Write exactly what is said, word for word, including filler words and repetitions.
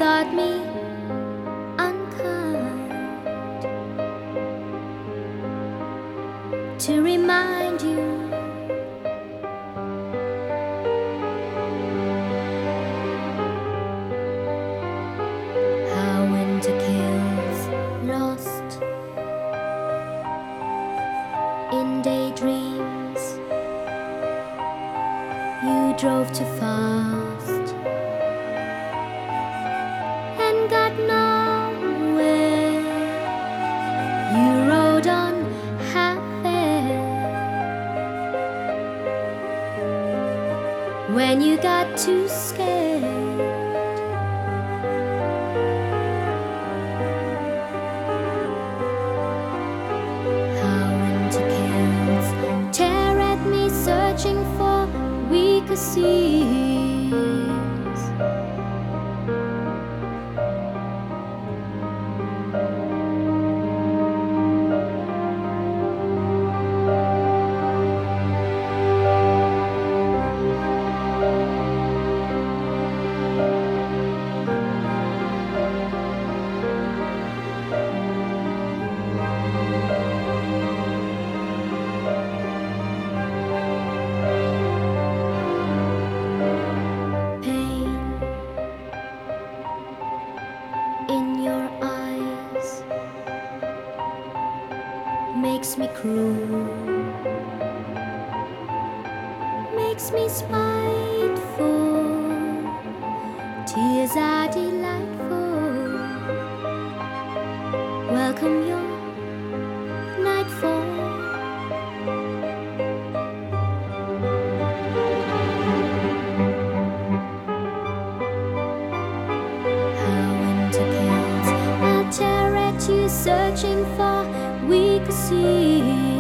thought me unkind to remind you how winter kills lost in daydreams. You drove too fast and got nowhere. You rode on half there when you got too scared. How winter kills tear at me, searching for weaker seas. In your eyes makes me cruel, makes me spiteful. Tears are delightful. Welcome your nightfall. You searching for weaker seas.